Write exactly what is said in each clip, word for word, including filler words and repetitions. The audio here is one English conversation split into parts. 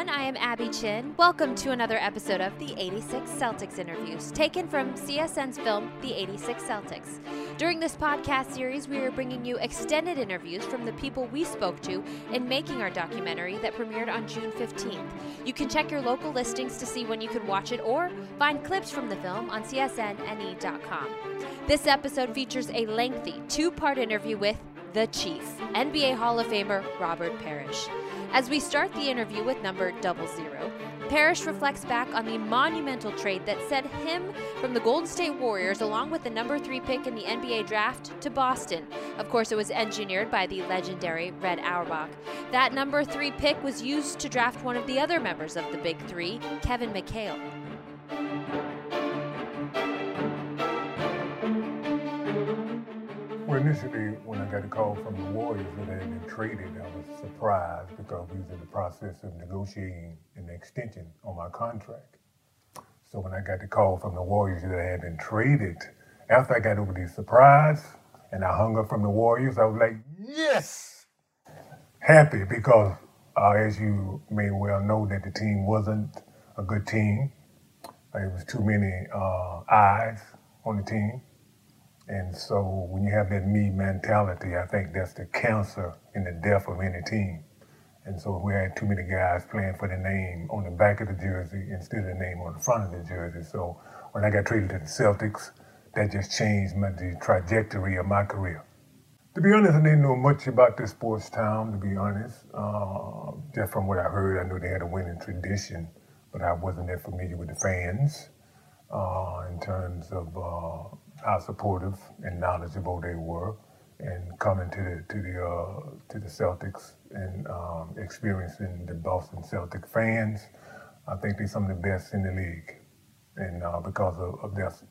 I am Abby Chin. Welcome to another episode of the eighty-six Celtics interviews, taken from C S N's film, The eighty-six Celtics. During this podcast series, we are bringing you extended interviews from the people we spoke to in making our documentary that premiered on June fifteenth. You can check your local listings to see when you can watch it or find clips from the film on C S N N E dot com. This episode features a lengthy two-part interview with the Chief, N B A Hall of Famer Robert Parish. As we start the interview with number double zero, Parish reflects back on the monumental trade that sent him from the Golden State Warriors along with the number three pick in the N B A draft to Boston. Of course, it was engineered by the legendary Red Auerbach. That number three pick was used to draft one of the other members of the Big Three, Kevin McHale. Well, initially, when I got a call from the Warriors that they had been traded, I was surprised because we was in the process of negotiating an extension on my contract. So when I got the call from the Warriors that I had been traded, after I got over the surprise and I hung up from the Warriors, I was like, yes! Happy because, uh, as you may well know, that the team wasn't a good team. There was too many uh, eyes on the team. And so when you have that me mentality, I think that's the cancer in the death of any team. And so we had too many guys playing for the name on the back of the jersey instead of the name on the front of the jersey. So when I got traded to the Celtics, that just changed my, the trajectory of my career. To be honest, I didn't know much about this sports town, to be honest. Uh, just from what I heard, I knew they had a winning tradition, but I wasn't that familiar with the fans uh, in terms of uh, how supportive and knowledgeable they were, and coming to the to the uh, to the Celtics and um, experiencing the Boston Celtic fans. I think they're some of the best in the league, and uh, because of, of their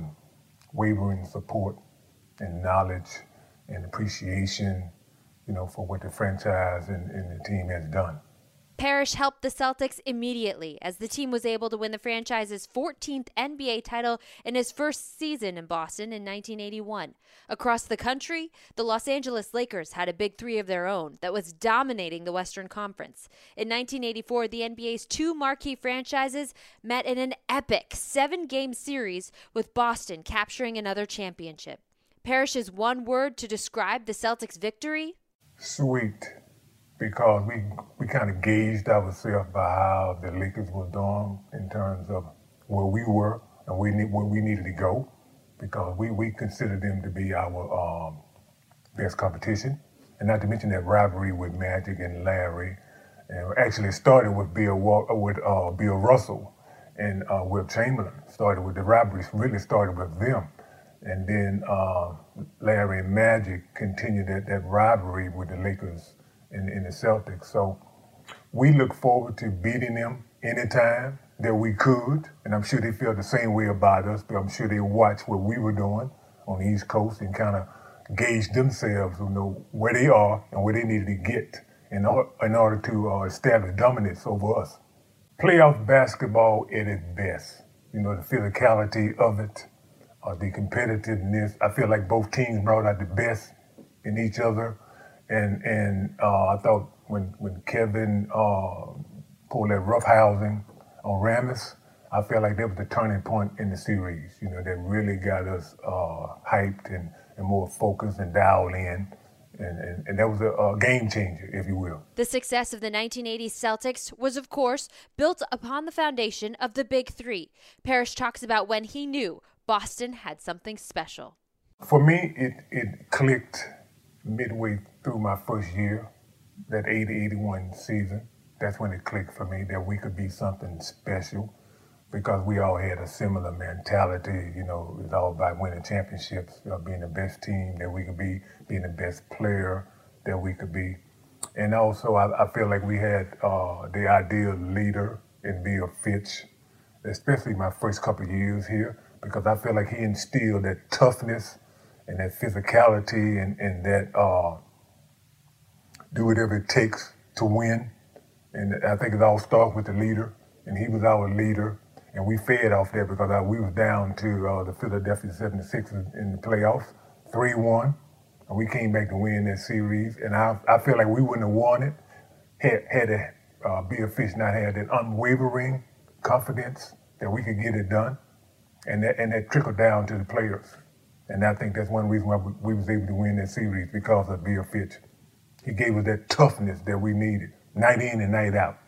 unwavering support and knowledge and appreciation, you know, for what the franchise and, and the team has done. Parish helped the Celtics immediately as the team was able to win the franchise's fourteenth N B A title in his first season in Boston in nineteen eighty-one. Across the country, the Los Angeles Lakers had a big three of their own that was dominating the Western Conference. In nineteen eighty-four, the N B A's two marquee franchises met in an epic seven-game series with Boston capturing another championship. Parish's one word to describe the Celtics' victory? Sweet. Because we we kind of gauged ourselves by how the Lakers were doing in terms of where we were and we need, where we needed to go, because we, we considered them to be our um, best competition. And not to mention that rivalry with Magic and Larry. And actually started with Bill with uh, Bill Russell and uh, Wilt Chamberlain. Started with the rivalry, really started with them. And then uh, Larry and Magic continued that, that rivalry with the Lakers In, in the Celtics. So we look forward to beating them anytime that we could, and I'm sure they feel the same way about us, but I'm sure they watch what we were doing on the East Coast and kind of gauge themselves, you know, where they are and where they needed to get in, or, in order to uh, establish dominance over us. Playoff basketball at its best, you know, the physicality of it, uh, the competitiveness. I feel like both teams brought out the best in each other. And and uh, I thought when when Kevin uh, pulled that roughhousing on Rambis, I felt like that was the turning point in the series. You know, that really got us uh, hyped and, and more focused and dialed in. And, and, and that was a, a game changer, if you will. The success of the nineteen eighties Celtics was, of course, built upon the foundation of the Big Three. Parish talks about when he knew Boston had something special. For me, it, it clicked midway through my first year, that eighty eighty-one season. That's when it clicked for me that we could be something special, because we all had a similar mentality. You know, it was all about winning championships, you know, being the best team that we could be, being the best player that we could be. And also, I, I feel like we had uh, the ideal leader in Bill Fitch, especially my first couple of years here, because I feel like he instilled that toughness and that physicality and, and that uh, do whatever it takes to win. And I think it all starts with the leader, and he was our leader. And we fed off that because uh, we was down to uh, the Philadelphia seventy-sixers in the playoffs, three one. And we came back to win that series. And I, I feel like we wouldn't have won it had, had it uh, Bill Fitch not had that unwavering confidence that we could get it done, and that, and that trickled down to the players. And I think that's one reason why we, we was able to win that series, because of Bill Fitch. He gave us that toughness that we needed, night in and night out.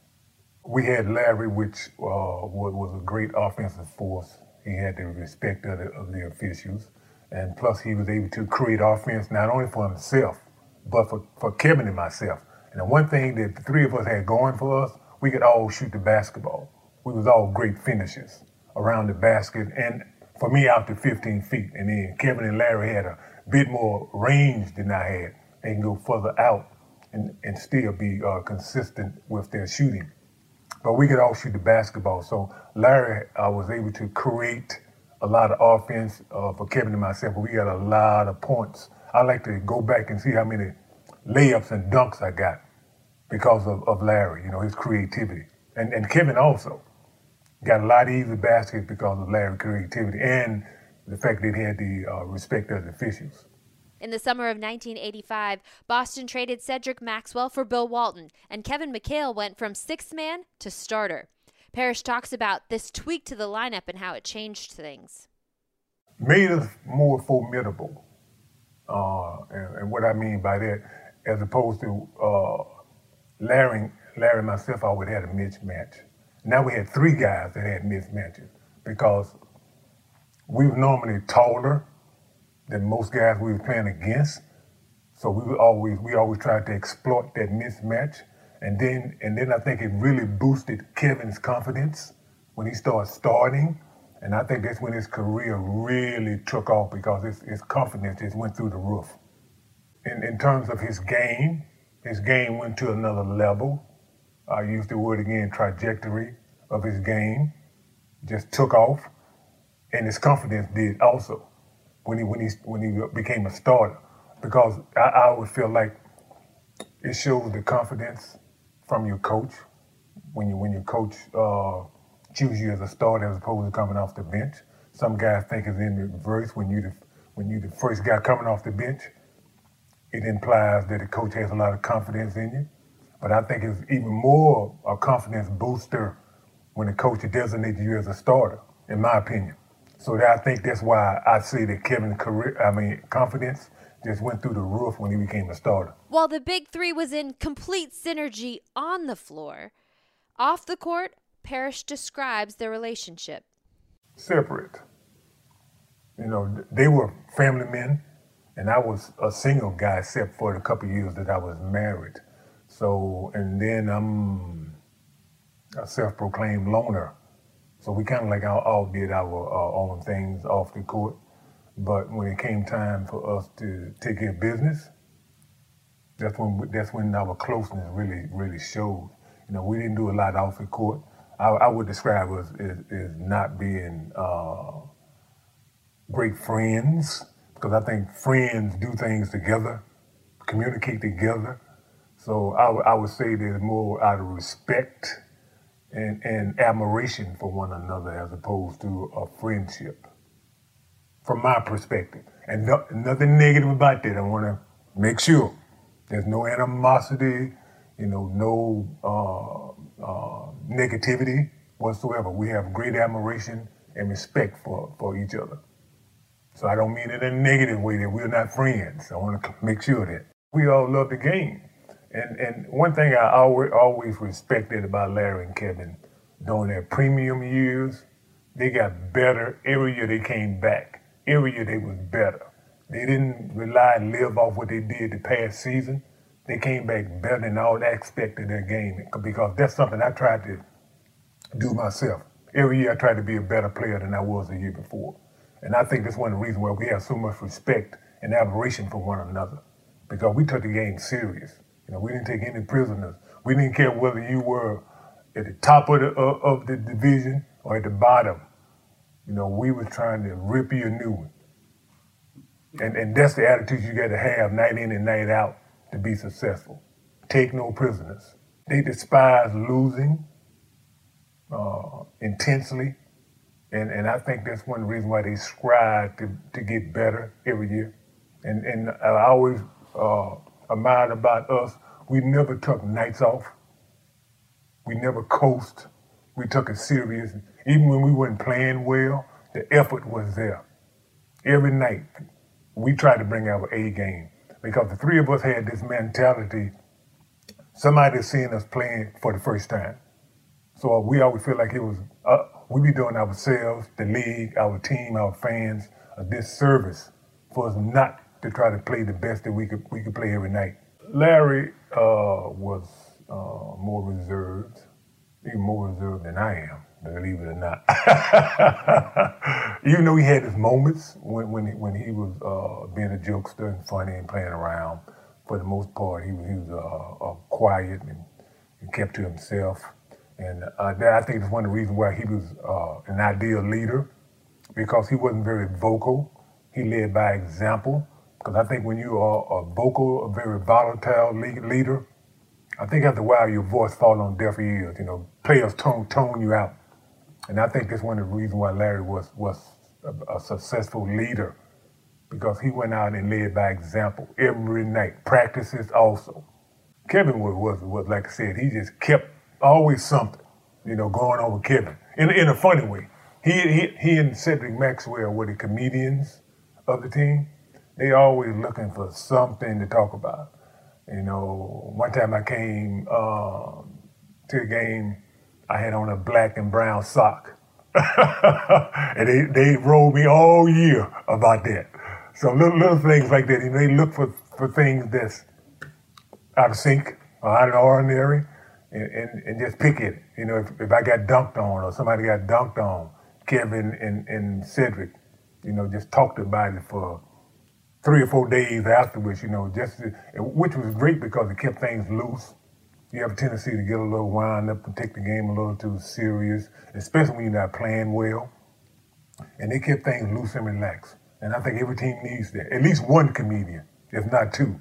We had Larry, which uh, was, was a great offensive force. He had the respect of the, of the officials. And plus, he was able to create offense not only for himself, but for, for Kevin and myself. And the one thing that the three of us had going for us, we could all shoot the basketball. We was all great finishers around the basket, and for me, out to fifteen feet. And then Kevin and Larry had a bit more range than I had. They can go further out and, and still be uh, consistent with their shooting. But we could all shoot the basketball. So Larry uh, was able to create a lot of offense uh, for Kevin and myself. We got a lot of points. I like to go back and see how many layups and dunks I got because of, of Larry, you know, his creativity. And, and Kevin also got a lot of easy baskets because of Larry's creativity and the fact that he had the uh, respect of the officials. In the summer of nineteen eighty-five, Boston traded Cedric Maxwell for Bill Walton, and Kevin McHale went from sixth man to starter. Parrish talks about this tweak to the lineup and how it changed things. Made us more formidable. Uh, and, and what I mean by that, as opposed to uh, Larry, Larry and myself always had a mismatch. Now we had three guys that had mismatches because we were normally taller than most guys we were playing against. So we were always we always tried to exploit that mismatch. And then and then I think it really boosted Kevin's confidence when he started starting. And I think that's when his career really took off because his, his confidence just went through the roof. In, in terms of his game, his game went to another level. I use the word again, trajectory of his game just took off, and his confidence did also when he when he when he became a starter. Because I, I always feel like it shows the confidence from your coach when you when your coach uh, choose you as a starter as opposed to coming off the bench. Some guys think it's in reverse when you the when you the first guy coming off the bench. It implies that the coach has a lot of confidence in you. But I think it's even more a confidence booster when the coach designates you as a starter, in my opinion. So that I think that's why I say that Kevin's career, I mean, confidence just went through the roof when he became a starter. While the big three was in complete synergy on the floor, off the court, Parrish describes their relationship. Separate. You know, they were family men, and I was a single guy except for the couple of years that I was married. So, and then I'm a self-proclaimed loner. So we kind of like all, all did our uh, own things off the court. But when it came time for us to take care of business, that's when that's when our closeness really, really showed. You know, we didn't do a lot off the court. I, I would describe us as, as not being uh, great friends, because I think friends do things together, communicate together. So I, w- I would say there's more out of respect and, and admiration for one another as opposed to a friendship, from my perspective. And no, nothing negative about that. I want to make sure there's no animosity, you know, no uh, uh, negativity whatsoever. We have great admiration and respect for, for each other. So I don't mean it in a negative way that we're not friends. I want to make sure that we all love the game. And and one thing I always, always respected about Larry and Kevin, during their premium years, they got better every year they came back. Every year they was better. They didn't rely and live off what they did the past season. They came back better in all aspects of their game, because that's something I tried to do myself. Every year I tried to be a better player than I was the year before. And I think that's one of the reasons why we have so much respect and admiration for one another, because we took the game serious. You know, we didn't take any prisoners. We didn't care whether you were at the top of the uh, of the division or at the bottom. You know, we were trying to rip you a new one. And and that's the attitude you got to have night in and night out to be successful. Take no prisoners. They despise losing uh, intensely. And and I think that's one reason why they strive to, to get better every year. And and I always uh, admired about us, we never took nights off. We never coast. We took it serious. Even when we weren't playing well, the effort was there. Every night, we tried to bring our A game because the three of us had this mentality, somebody seeing us playing for the first time. So we always feel like it was, uh, we be doing ourselves, the league, our team, our fans, a disservice for us not to try to play the best that we could we could play every night. Larry uh, was uh, more reserved, even more reserved than I am, believe it or not. Even though he had his moments when when he, when he was uh, being a jokester and funny and playing around, for the most part he was, he was uh, uh, quiet and, and kept to himself. And uh, that, I think, is one of the reasons why he was uh, an ideal leader, because he wasn't very vocal. He led by example. Because I think when you are a vocal, a very volatile leader, I think after a while your voice falls on deaf ears. You know, players tone tone you out. And I think that's one of the reasons why Larry was was a, a successful leader, because he went out and led by example every night. Practices also. Kevin was was, was like I said, he just kept always something, you know, going on with Kevin in in a funny way. He he he and Cedric Maxwell were the comedians of the team. They always looking for something to talk about. You know, one time I came uh, to the game, I had on a black and brown sock. And they, they rolled me all year about that. So little, little things like that, you know, they look for, for things that's out of sync or out of the ordinary, and, and, and just pick it. You know, if, if I got dunked on or somebody got dunked on, Kevin and, and Cedric, you know, just talked about it for three or four days afterwards, you know, just to, which was great because it kept things loose. You have a tendency to get a little wound up and take the game a little too serious, especially when you're not playing well. And they kept things loose and relaxed. And I think every team needs that. At least one comedian, if not two.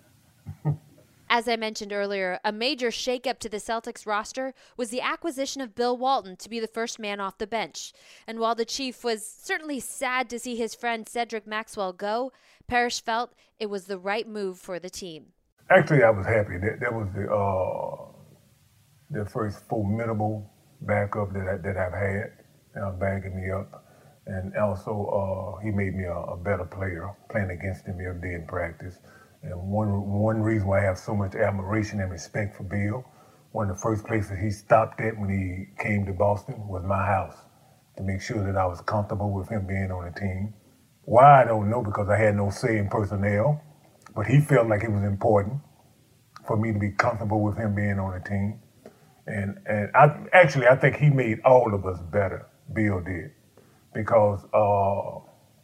As I mentioned earlier, a major shakeup to the Celtics roster was the acquisition of Bill Walton to be the first man off the bench. And while the Chief was certainly sad to see his friend Cedric Maxwell go, Parrish felt it was the right move for the team. Actually, I was happy. That, that was the uh, the first formidable backup that, I, that I've had, uh, backing me up. And also, uh, he made me a, a better player, playing against him every day in practice. And one one reason why I have so much admiration and respect for Bill, one of the first places he stopped at when he came to Boston was my house, to make sure that I was comfortable with him being on the team. Why, I don't know, because I had no say in personnel, but he felt like it was important for me to be comfortable with him being on the team. And and I actually, I think he made all of us better, Bill did, because uh,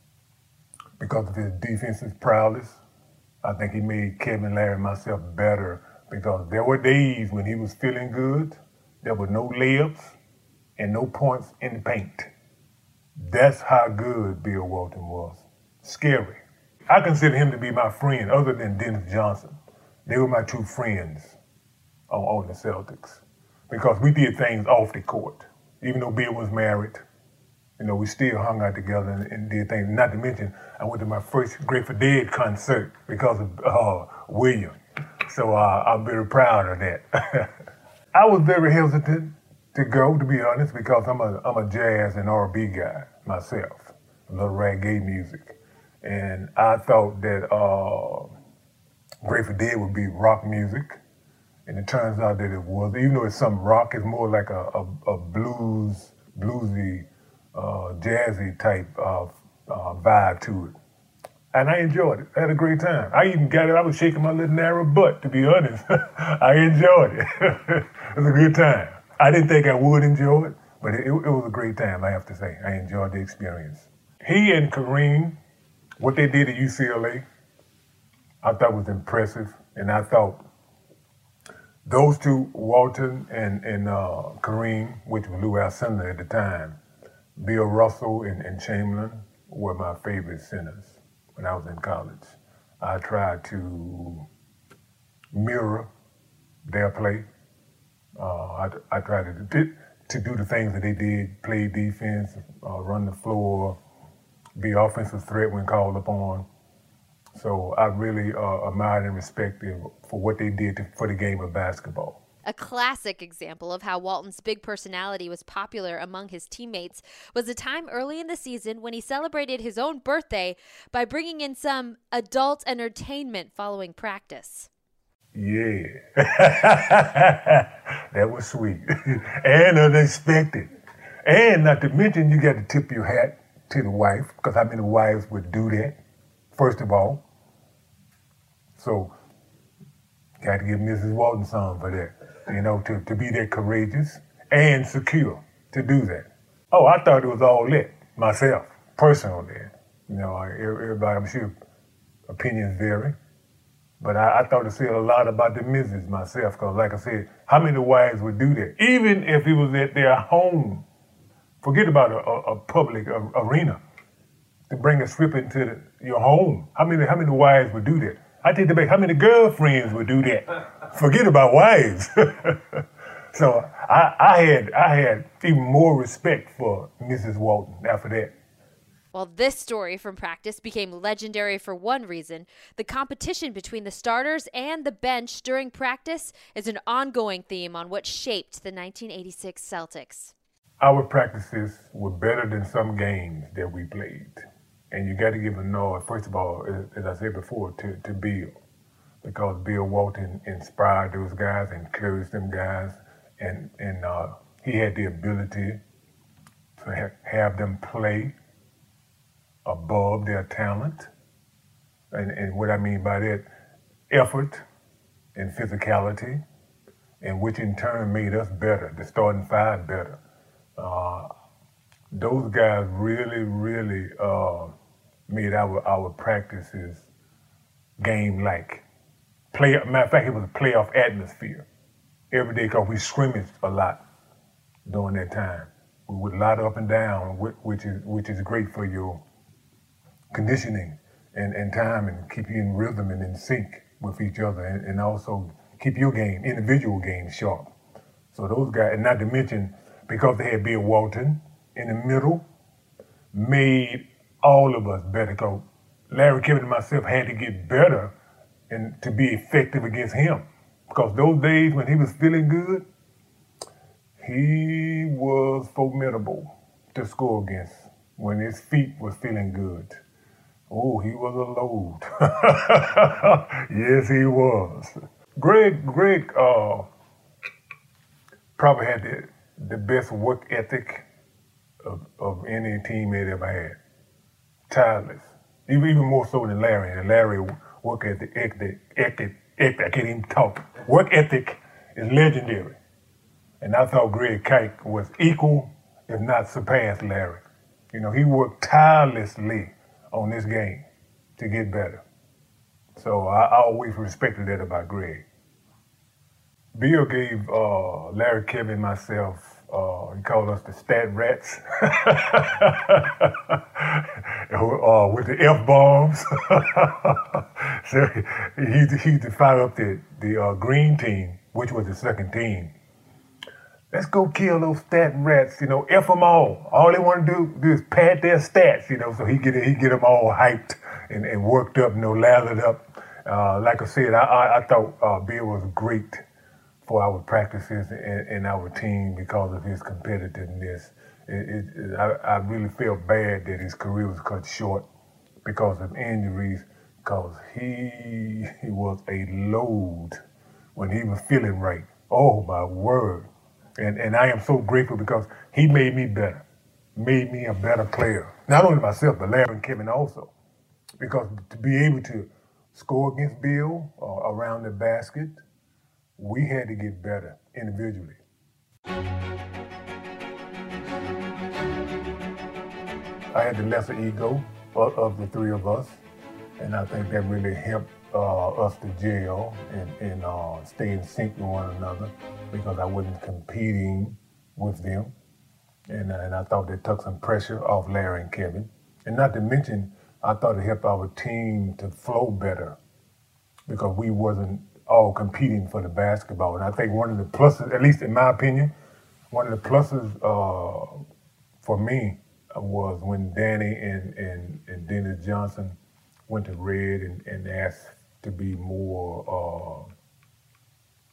because of his defensive prowess. I think he made Kevin, Larry, and myself better, because there were days when he was feeling good, there were no layups and no points in the paint. That's how good Bill Walton was. Scary. I consider him to be my friend, other than Dennis Johnson. They were my two friends on, on the Celtics, because we did things off the court. Even though Bill was married, you know, we still hung out together and, and did things. Not to mention, I went to my first Grateful Dead concert because of uh, William. So uh, I'm very proud of that. I was very hesitant to go, to be honest, because I'm a I'm a jazz and R and B guy myself, a little reggae music. And I thought that uh, Grateful Dead would be rock music. And it turns out that it was. Even though it's some rock, it's more like a, a, a blues, bluesy, Uh, jazzy type of uh, vibe to it. And I enjoyed it. I had a great time. I even got it, I was shaking my little narrow butt, to be honest. I enjoyed it. It was a good time. I didn't think I would enjoy it, but it, it was a great time, I have to say. I enjoyed the experience. He and Kareem, what they did at U C L A, I thought was impressive. And I thought those two, Walton and, and uh, Kareem, which was Lou Alcindor at the time, Bill Russell and, and Chamberlain were my favorite centers when I was in college. I tried to mirror their play. Uh, I, I tried to, to do the things that they did, play defense, uh, run the floor, be offensive threat when called upon. So I really uh, admired and respected for what they did to, for the game of basketball. A classic example of how Walton's big personality was popular among his teammates was a time early in the season when he celebrated his own birthday by bringing in some adult entertainment following practice. Yeah, that was sweet and unexpected. And not to mention, you got to tip your hat to the wife, because how many wives would do that, first of all? So, got to give Missus Walton some for that, you know, to, to be that courageous and secure to do that. Oh, I thought it was all lit, myself, personally. You know, everybody, I'm sure opinions vary. But I, I thought it said a lot about the missus myself, because like I said, how many wives would do that? Even if it was at their home. Forget about a, a, a public a, arena. To bring a strip into the, your home. How many how many wives would do that? I take the back, how many girlfriends would do that? Forget about wives. So I, I had I had even more respect for Missus Walton after that. While this story from practice became legendary for one reason, the competition between the starters and the bench during practice is an ongoing theme on what shaped the nineteen eighty-six Celtics. Our practices were better than some games that we played. And you got to give a nod, first of all, as I said before, to, to Bill. Because Bill Walton inspired those guys, encouraged them guys, and, and uh, he had the ability to ha- have them play above their talent. And, and what I mean by that, effort and physicality, and which in turn made us better, the starting five better. Uh, those guys really, really uh, made our, our practices game-like. Play, matter of fact, it was a playoff atmosphere every day, because we scrimmaged a lot during that time. We would lot up and down, which is which is great for your conditioning and, and time, and keep you in rhythm and in sync with each other, and, and also keep your game, individual game, sharp. So those guys, and not to mention, because they had Bill Walton in the middle, made all of us better. Because Larry, Kevin, and myself had to get better and to be effective against him. Because those days when he was feeling good, he was formidable to score against. When his feet was feeling good, oh, he was a load. Yes, he was. Greg, Greg uh, probably had the, the best work ethic of, of any teammate ever had. Tireless. Even, even more so than Larry. And Larry work ethic, ethic, ethic, ethic, I can't even talk. Work ethic is legendary. And I thought Greg Kike was equal, if not surpassed Larry. You know, he worked tirelessly on this game to get better. So I, I always respected that about Greg. Bill gave uh, Larry, Kevin, myself, uh, he called us the stat rats. uh, with the F-bombs. So he, he used to fire up the, the uh, green team, which was the second team. Let's go kill those stat rats, you know, F them all. All they want to do, do is pad their stats, you know, so he get he get them all hyped and, and worked up, you know, lathered up. Uh, like I said, I, I, I thought uh, Bill was great for our practices and, and our team because of his competitiveness. It, it, it, I, I really felt bad that his career was cut short because of injuries, because he, he was a load when he was feeling right. Oh, my word. And and I am so grateful because he made me better, made me a better player. Not only myself, but Larry and Kevin also. Because to be able to score against Bill uh, around the basket, we had to get better individually. I had the lesser ego of, of the three of us, and I think that really helped uh, us to gel and, and uh, stay in sync with one another, because I wasn't competing with them. And, and I thought that took some pressure off Larry and Kevin. And not to mention, I thought it helped our team to flow better because we wasn't all competing for the basketball. And I think one of the pluses, at least in my opinion, one of the pluses uh, for me was when Danny and, and, and Dennis Johnson went to Red and, and asked to be more uh,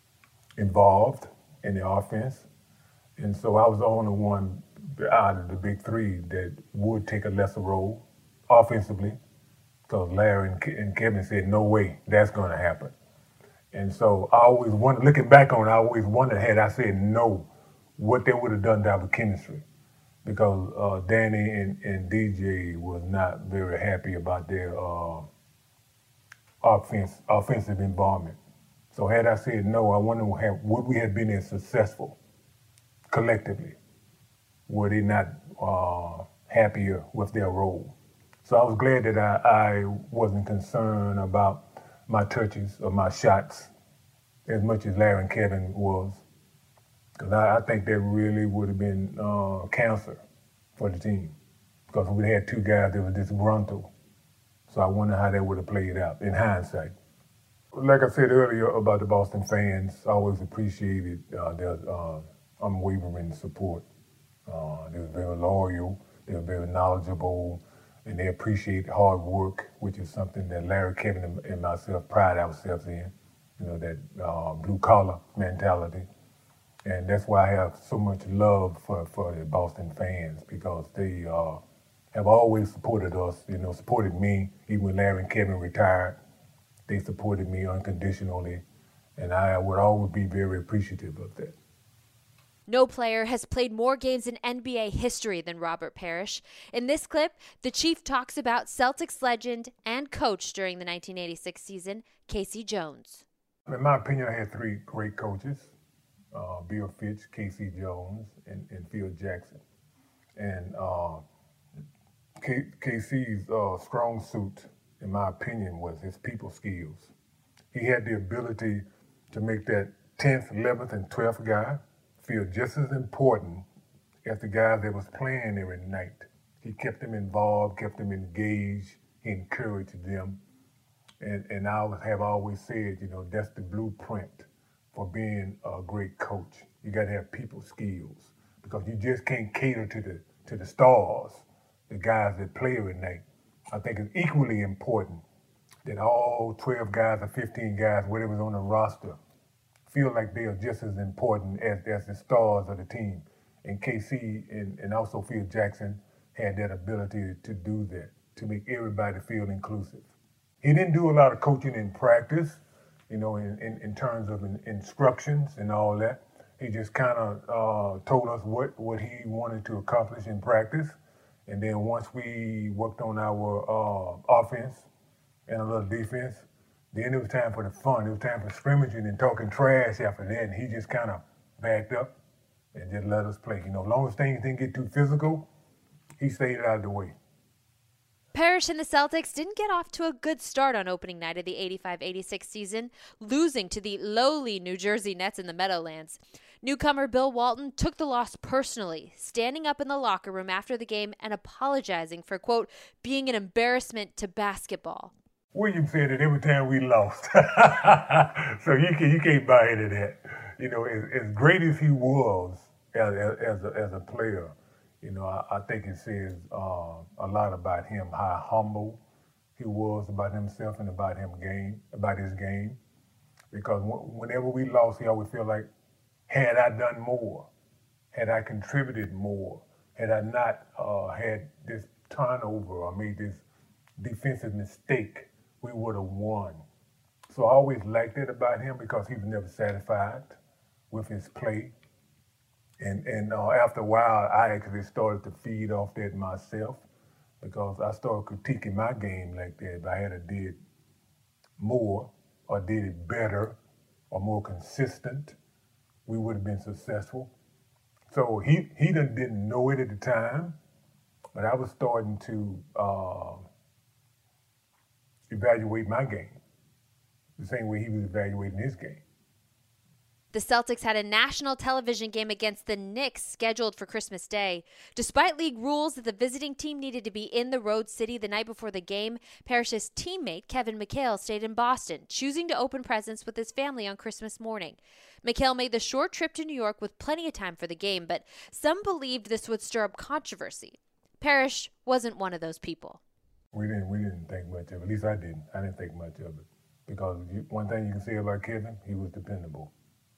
involved in the offense. And so I was the only one out of the big three that would take a lesser role offensively, because Larry and, Ke- and Kevin said, no way, that's going to happen. And so I always wondered, looking back on it, I always wondered, had I said no, what they would have done to our chemistry. Because uh, Danny and, and D J was not very happy about their uh, offense, offensive involvement. So had I said no, I wonder have, would we have been as successful collectively? Were they not uh, happier with their role? So I was glad that I, I wasn't concerned about my touches or my shots as much as Larry and Kevin was. Because I, I think that really would have been uh, cancer for the team. Because we had two guys that were disgruntled. So I wonder how that would have played out in hindsight. Like I said earlier about the Boston fans, I always appreciated uh, their uh, unwavering support. Uh, they were very loyal, they were very knowledgeable, and they appreciate hard work, which is something that Larry, Kevin, and, and myself pride ourselves in. You know, that uh, blue collar mentality. And that's why I have so much love for, for the Boston fans, because they uh, have always supported us, you know, supported me, even when Larry and Kevin retired. They supported me unconditionally, and I would always be very appreciative of that. No player has played more games in N B A history than Robert Parrish. In this clip, the Chief talks about Celtics legend and coach during the nineteen eighty-six season, K-C Jones. In my opinion, I had three great coaches, uh, Bill Fitch, K-C Jones, and, and Phil Jackson. And uh, K- KC's uh, strong suit, in my opinion, was his people skills. He had the ability to make that tenth, eleventh, and twelfth guy feel just as important as the guys that was playing every night. He kept them involved, kept them engaged, he encouraged them. And, and I have always said, you know, that's the blueprint for being a great coach. You got to have people skills, because you just can't cater to the to the stars, the guys that play every night. I think it's equally important that all twelve guys or fifteen guys, whatever's on the roster, feel like they are just as important as, as the stars of the team. And K C and, and also Phil Jackson had that ability to do that, to make everybody feel inclusive. He didn't do a lot of coaching in practice, you know, in, in, in terms of in, instructions and all that. He just kind of uh, told us what, what he wanted to accomplish in practice. And then once we worked on our uh, offense and a little defense, then it was time for the fun. It was time for scrimmaging and talking trash after that. And he just kind of backed up and just let us play. You know, as long as things didn't get too physical, he stayed out of the way. Parrish and the Celtics didn't get off to a good start on opening night of the eighty-five eighty-six season, losing to the lowly New Jersey Nets in the Meadowlands. Newcomer Bill Walton took the loss personally, standing up in the locker room after the game and apologizing for, quote, being an embarrassment to basketball. William said it every time we lost. So you, can, you can't buy into that. You know, as, as great as he was as, as, a, as a player, you know, I, I think it says uh, a lot about him, how humble he was about himself and about him game, about his game. Because w- whenever we lost, he always felt like, had I done more, had I contributed more, had I not uh, had this turnover or made this defensive mistake, we would have won. So I always liked it about him, because he was never satisfied with his play. And and uh, after a while, I actually started to feed off that myself, because I started critiquing my game like that. If I had a did more or did it better or more consistent, we would have been successful. So he, he done didn't know it at the time, but I was starting to uh, evaluate my game the same way he was evaluating his game. The Celtics had a national television game against the Knicks scheduled for Christmas Day. Despite league rules that the visiting team needed to be in the road city the night before the game, Parrish's teammate Kevin McHale stayed in Boston, choosing to open presents with his family on Christmas morning. McHale made the short trip to New York with plenty of time for the game, but some believed this would stir up controversy. Parrish wasn't one of those people. We didn't, we didn't think much of it. At least I didn't. I didn't think much of it. Because you, one thing you can say about Kevin, he was dependable.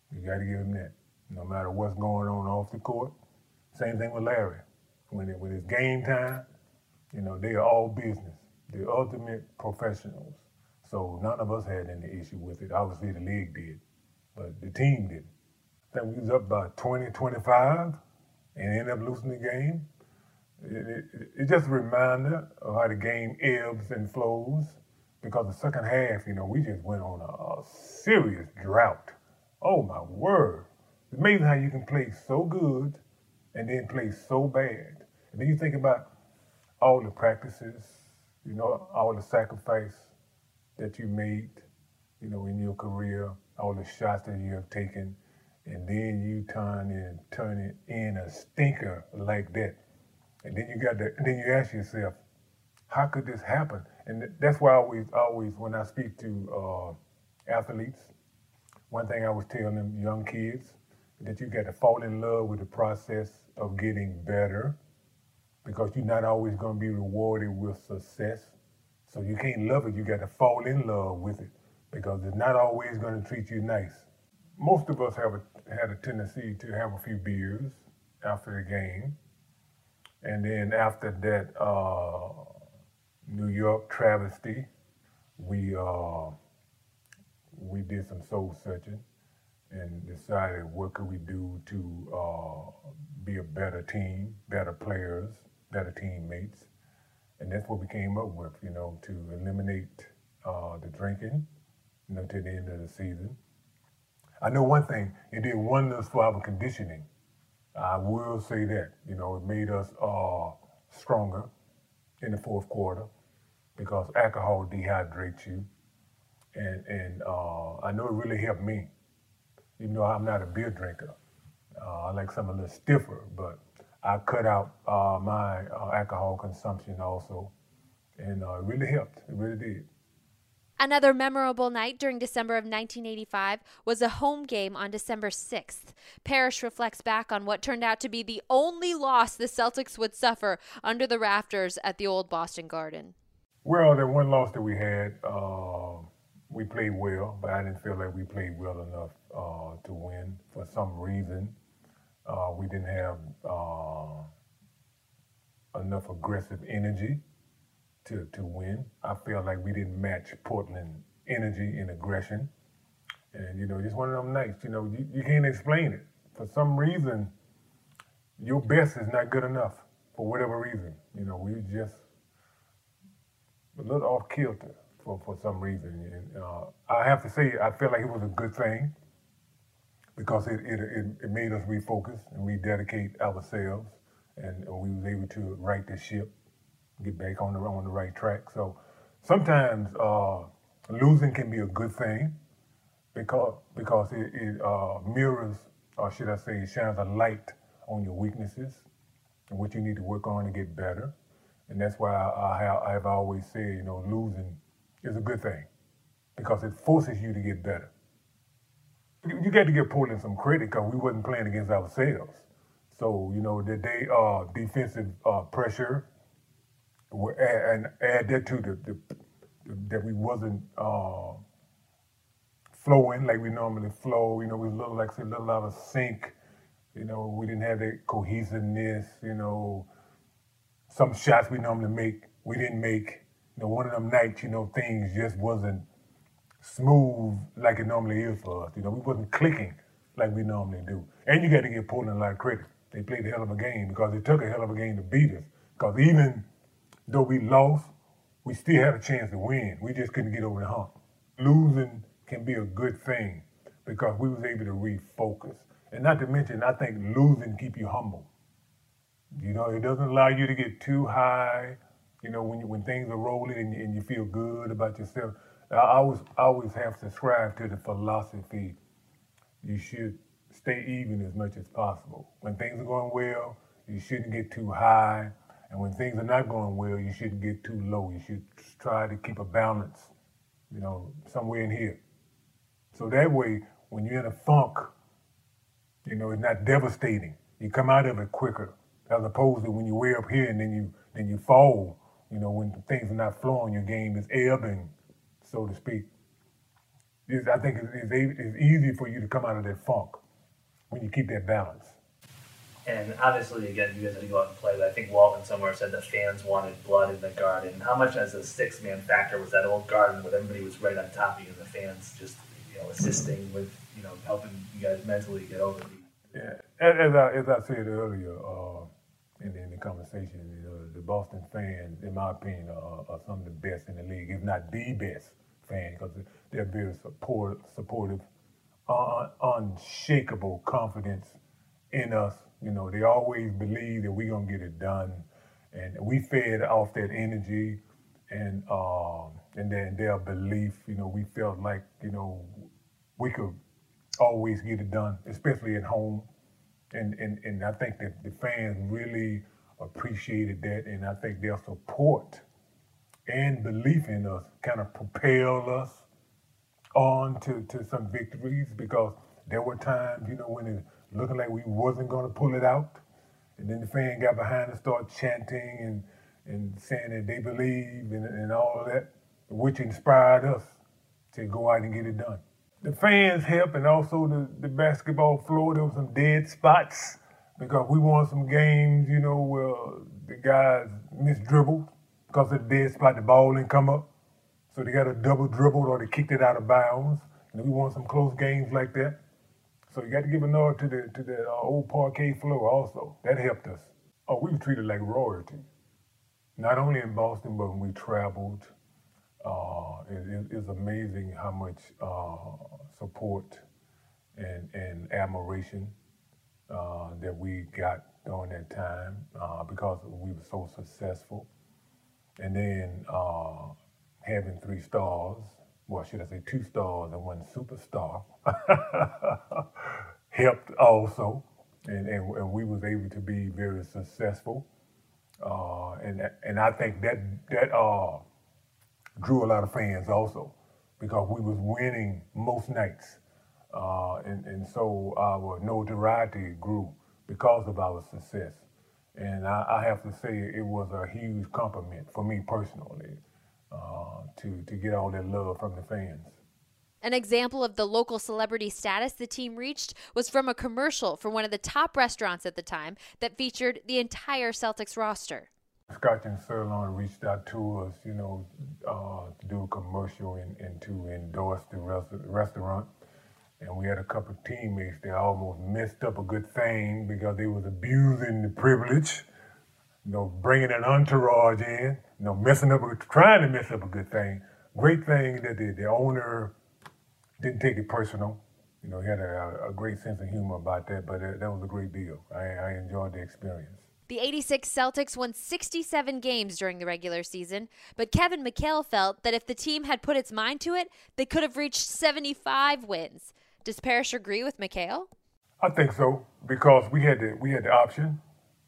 You got to give him that. No matter what's going on off the court. Same thing with Larry. When, it, when it's game time, you know, they are all business. The ultimate professionals. So none of us had any issue with it. Obviously the league did, but the team didn't. I think we was up by twenty, twenty-five and ended up losing the game. It, it, it's just a reminder of how the game ebbs and flows, because the second half, you know, we just went on a, a serious drought. Oh my word. It's amazing how you can play so good and then play so bad. And then you think about all the practices, you know, all the sacrifice that you made, you know, in your career, all the shots that you have taken, and then you turn in, turn it in a stinker like that. And then you got to, and then you ask yourself, how could this happen? And that's why I always, always, when I speak to uh, athletes, one thing I was telling them young kids, that you got to fall in love with the process of getting better, because you're not always going to be rewarded with success. So you can't love it, you got to fall in love with it, because it's not always going to treat you nice. Most of us have a, had a tendency to have a few beers after the game. And then after that uh, New York travesty, we uh, we did some soul searching and decided what could we do to uh, be a better team, better players, better teammates. And that's what we came up with, you know, to eliminate uh, the drinking, you know, to the end of the season. I know one thing, it did wonders for our conditioning. I will say that, you know, it made us uh, stronger in the fourth quarter, because alcohol dehydrates you. And, and uh, I know it really helped me, even though I'm not a beer drinker. Uh, I like something a little stiffer, but I cut out uh, my uh, alcohol consumption also, and uh, it really helped. It really did. Another memorable night during December of nineteen eighty-five was a home game on December sixth. Parrish reflects back on what turned out to be the only loss the Celtics would suffer under the rafters at the old Boston Garden. Well, the one loss that we had, uh, we played well, but I didn't feel like we played well enough uh, to win. For some reason, uh, we didn't have uh, enough aggressive energy to, to win. I feel like we didn't match Portland energy and aggression. And, you know, just one of them nights, you know, you, you can't explain it. For some reason, your best is not good enough, for whatever reason. You know, we just a little off kilter for, for some reason. And uh, I have to say, I feel like it was a good thing, because it, it, it, it made us refocus and rededicate ourselves, and we was able to right the ship, get back on the on the right track. So sometimes uh, losing can be a good thing, because because it, it uh, mirrors, or should I say, it shines a light on your weaknesses and what you need to work on to get better. And that's why I, I, have, I have always said, you know, losing is a good thing, because it forces you to get better. You, you got to give Portland some credit, because we wasn't playing against ourselves. So, you know, that they uh, defensive uh, pressure, and add that to the, the, the that we wasn't uh, flowing like we normally flow. You know, we was a little like a little out of sync. You know, we didn't have that cohesiveness. You know, some shots we normally make, we didn't make. You know, one of them nights, you know, things just wasn't smooth like it normally is for us. You know, we wasn't clicking like we normally do. And you got to give Portland a lot of credit. They played a hell of a game, because it took a hell of a game to beat us. Because even though we lost, we still had a chance to win. We just couldn't get over the hump. Losing can be a good thing, because we was able to refocus. And not to mention, I think losing keep you humble. You know, it doesn't allow you to get too high, you know, when you, when things are rolling and, and you feel good about yourself. I always, I always have subscribed to the philosophy, you should stay even as much as possible. When things are going well, you shouldn't get too high. And when things are not going well, you shouldn't get too low. You should try to keep a balance, you know, somewhere in here. So that way, when you're in a funk, you know, it's not devastating. You come out of it quicker, as opposed to when you're way up here and then you then you fall. You know, when things are not flowing, your game is ebbing, so to speak. it's, I think it's, it's, it's easy for you to come out of that funk when you keep that balance. And obviously, again, you guys had to go out and play, but I think Walton somewhere said the fans wanted blood in the Garden. How much as a six-man factor was that old Garden where everybody was right on top of you and the fans just, you know, assisting with, you know, helping you guys mentally get over the... Yeah, as I, as I said earlier uh, in, the, in the conversation, you know, the Boston fans, in my opinion, are, are some of the best in the league, if not the best fan, because they're very support, supportive, uh, unshakable confidence in us. You know, they always believe that we're going to get it done. And we fed off that energy and uh, and then their belief. You know, we felt like, you know, we could always get it done, especially at home. And, and, and I think that the fans really appreciated that. And I think their support and belief in us kind of propelled us on to, to some victories, because there were times, you know, when it looking like we wasn't going to pull it out. And then the fan got behind us, started chanting and, and saying that they believe and, and all of that, which inspired us to go out and get it done. The fans helped, and also the, the basketball floor, there were some dead spots because we won some games, you know, where the guys misdribbled because of the dead spot, the ball didn't come up. So they got a double dribbled or they kicked it out of bounds. And we won some close games like that. So you got to give a nod to the to the uh, old parquet floor also. That helped us. Oh, we were treated like royalty. Not only in Boston, but when we traveled. Uh, it, it's amazing how much uh, support and, and admiration uh, that we got during that time uh, because we were so successful. And then uh, having three stars, well, should I say two stars and one superstar, helped also, and, and, and we was able to be very successful, uh, and and I think that that uh, drew a lot of fans also, because we was winning most nights, uh, and and so our notoriety grew because of our success, and I, I have to say it was a huge compliment for me personally. Uh, to, to get all that love from the fans. An example of the local celebrity status the team reached was from a commercial for one of the top restaurants at the time that featured the entire Celtics roster. Scotch and Sirloin reached out to us, you know, uh, to do a commercial and, and to endorse the rest- restaurant. And we had a couple of teammates that almost messed up a good thing because they was abusing the privilege, you know, bringing an entourage in, you know, messing up, trying to mess up a good thing. Great thing that the, the owner didn't take it personal. You know, he had a, a great sense of humor about that, but that, that was a great deal. I, I enjoyed the experience. The eighty-six Celtics won sixty-seven games during the regular season, but Kevin McHale felt that if the team had put its mind to it, they could have reached seventy-five wins. Does Parrish agree with McHale? I think so, because we had the, we had the option.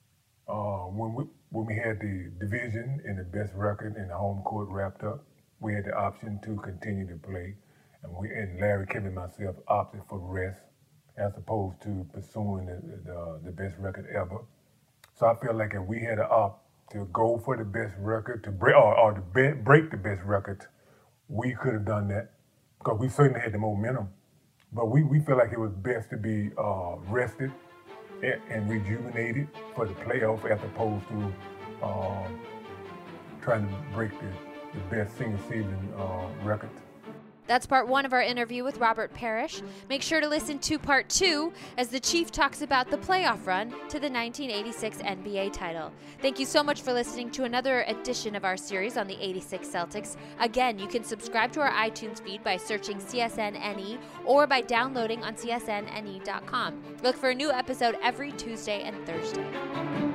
Uh, when we when we had the division and the best record and the home court wrapped up, we had the option to continue to play, and we and Larry, Kevin, and myself opted for rest as opposed to pursuing the the, the best record ever. So I feel like if we had to opt to go for the best record, to break or, or to be, break the best record, we could have done that because we certainly had the momentum. But we, we feel like it was best to be uh, rested and rejuvenated for the playoff as opposed to uh, trying to break the, the best single season uh, record. That's part one of our interview with Robert Parrish. Make sure to listen to part two as the Chief talks about the playoff run to the nineteen eighty-six N B A title. Thank you so much for listening to another edition of our series on the eighty-six Celtics. Again, you can subscribe to our iTunes feed by searching C S N N E or by downloading on C S N N E dot com. Look for a new episode every Tuesday and Thursday.